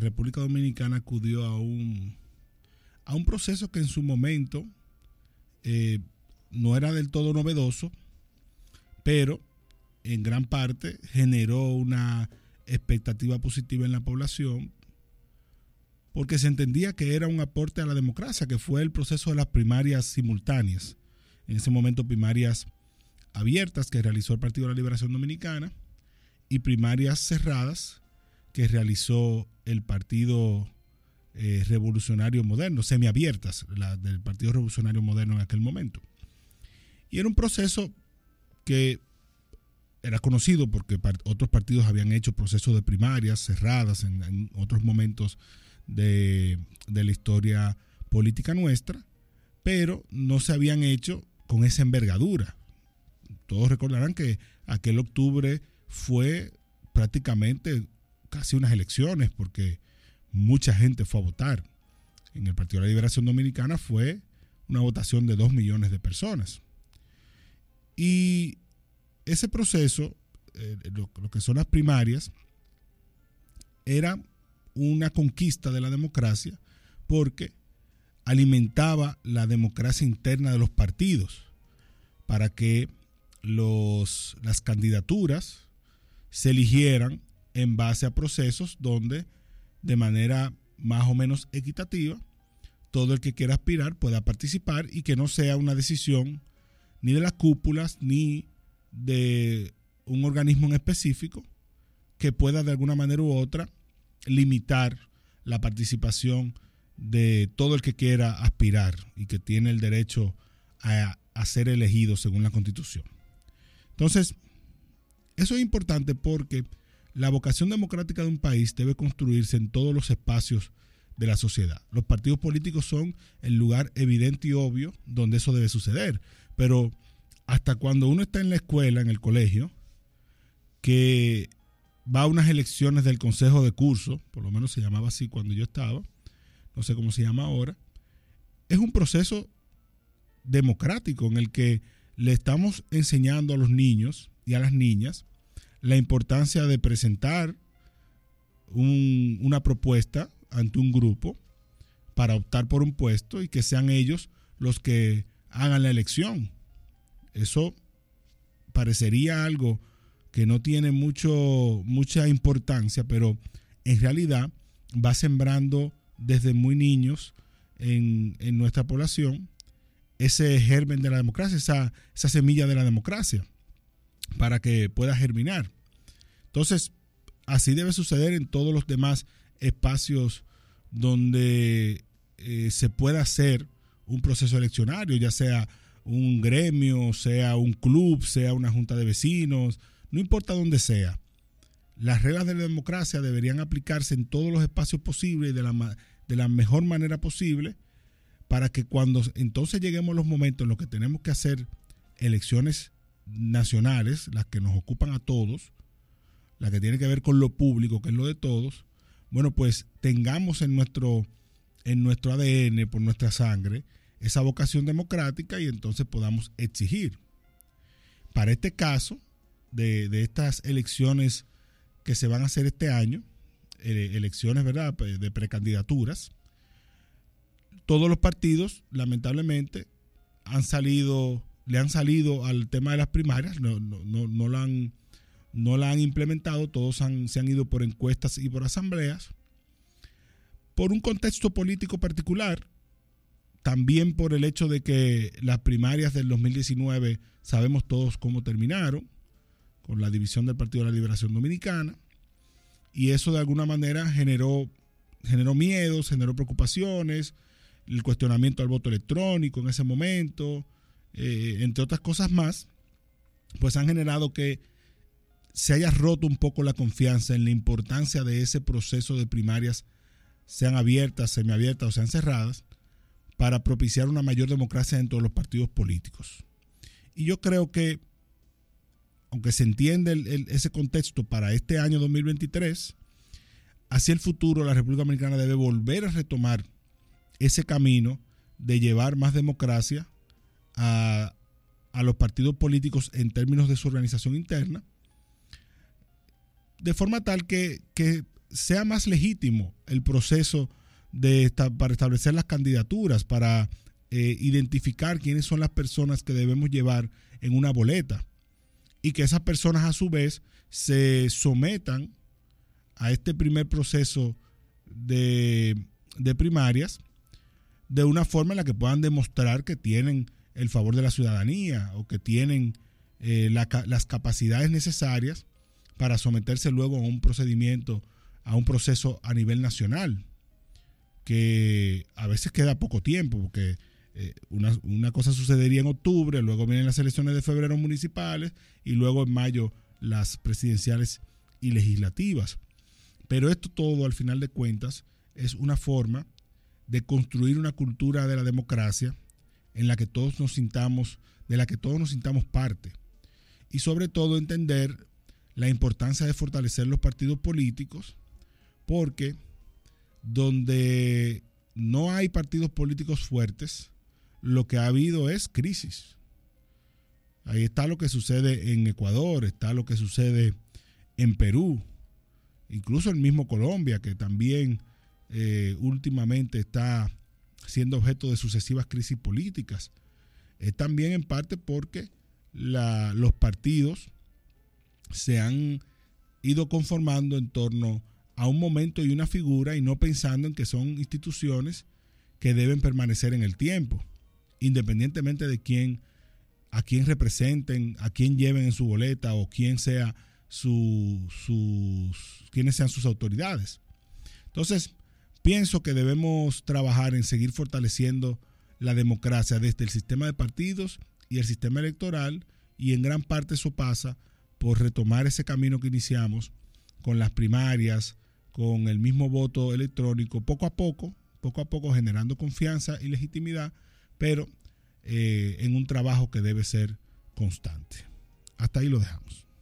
República Dominicana acudió a un proceso que en su momento no era del todo novedoso, pero en gran parte generó una expectativa positiva en la población, porque se entendía que era un aporte a la democracia, que fue el proceso de las primarias simultáneas. En ese momento, primarias abiertas que realizó el Partido de la Liberación Dominicana y primarias cerradas que realizó el Partido Revolucionario Moderno, semiabiertas, la del Partido Revolucionario Moderno en aquel momento. Y era un proceso que era conocido porque otros partidos habían hecho procesos de primarias cerradas en otros momentos de la historia política nuestra, pero no se habían hecho con esa envergadura. Todos recordarán que aquel octubre fue prácticamente casi unas elecciones, porque mucha gente fue a votar. En el Partido de la Liberación Dominicana fue una votación de 2 millones de personas. Y ese proceso, lo que son las primarias, era una conquista de la democracia porque alimentaba la democracia interna de los partidos para que las candidaturas se eligieran en base a procesos donde de manera más o menos equitativa todo el que quiera aspirar pueda participar y que no sea una decisión ni de las cúpulas ni de un organismo en específico que pueda de alguna manera u otra limitar la participación de todo el que quiera aspirar y que tiene el derecho a ser elegido según la Constitución. Entonces, eso es importante porque la vocación democrática de un país debe construirse en todos los espacios de la sociedad. Los partidos políticos son el lugar evidente y obvio donde eso debe suceder, pero hasta cuando uno está en la escuela, en el colegio, que va a unas elecciones del consejo de curso, por lo menos se llamaba así cuando yo estaba, no sé cómo se llama ahora, es un proceso democrático en el que le estamos enseñando a los niños y a las niñas la importancia de presentar una propuesta ante un grupo para optar por un puesto y que sean ellos los que hagan la elección. Eso parecería algo que no tiene mucha importancia, pero en realidad va sembrando desde muy niños en nuestra población ese germen de la democracia, esa semilla de la democracia, para que pueda germinar. Entonces, así debe suceder en todos los demás espacios donde se pueda hacer un proceso eleccionario, ya sea un gremio, sea un club, sea una junta de vecinos, no importa dónde sea. Las reglas de la democracia deberían aplicarse en todos los espacios posibles y de la mejor manera posible, para que cuando entonces lleguemos a los momentos en los que tenemos que hacer elecciones nacionales, las que nos ocupan a todos, las que tienen que ver con lo público, que es lo de todos, bueno, pues tengamos en nuestro ADN, por nuestra sangre, esa vocación democrática y entonces podamos exigir. Para este caso, de estas elecciones que se van a hacer este año, elecciones, ¿verdad?, de precandidaturas, todos los partidos, lamentablemente, le han salido al tema de las primarias, no la han implementado, todos se han ido por encuestas y por asambleas, por un contexto político particular, también por el hecho de que las primarias del 2019 sabemos todos cómo terminaron, con la división del Partido de la Liberación Dominicana, y eso de alguna manera generó miedos, generó preocupaciones, el cuestionamiento al voto electrónico en ese momento, entre otras cosas más, pues han generado que se haya roto un poco la confianza en la importancia de ese proceso de primarias, sean abiertas, semiabiertas o sean cerradas, para propiciar una mayor democracia dentro de los partidos políticos. Y yo creo que, aunque se entiende ese contexto para este año 2023, hacia el futuro la República Dominicana debe volver a retomar ese camino de llevar más democracia a los partidos políticos en términos de su organización interna, de forma tal que sea más legítimo el proceso para establecer las candidaturas, para identificar quiénes son las personas que debemos llevar en una boleta y que esas personas a su vez se sometan a este primer proceso de primarias de una forma en la que puedan demostrar que tienen el favor de la ciudadanía o que tienen las capacidades necesarias para someterse luego a un procedimiento, a un proceso a nivel nacional, que a veces queda poco tiempo, porque una cosa sucedería en octubre, luego vienen las elecciones de febrero municipales y luego en mayo las presidenciales y legislativas. Pero esto todo, al final de cuentas, es una forma de construir una cultura de la democracia en la que todos nos sintamos, de la que todos nos sintamos parte. Y sobre todo entender la importancia de fortalecer los partidos políticos, porque donde no hay partidos políticos fuertes, lo que ha habido es crisis. Ahí está lo que sucede en Ecuador, está lo que sucede en Perú, incluso el mismo Colombia, que también últimamente está siendo objeto de sucesivas crisis políticas. Es también en parte porque los partidos se han ido conformando en torno a un momento y una figura y no pensando en que son instituciones que deben permanecer en el tiempo, independientemente de a quién representen, a quién lleven en su boleta o quiénes sean sus autoridades. Entonces, pienso que debemos trabajar en seguir fortaleciendo la democracia desde el sistema de partidos y el sistema electoral, y en gran parte eso pasa por retomar ese camino que iniciamos con las primarias, con el mismo voto electrónico, poco a poco generando confianza y legitimidad, pero en un trabajo que debe ser constante. Hasta ahí lo dejamos.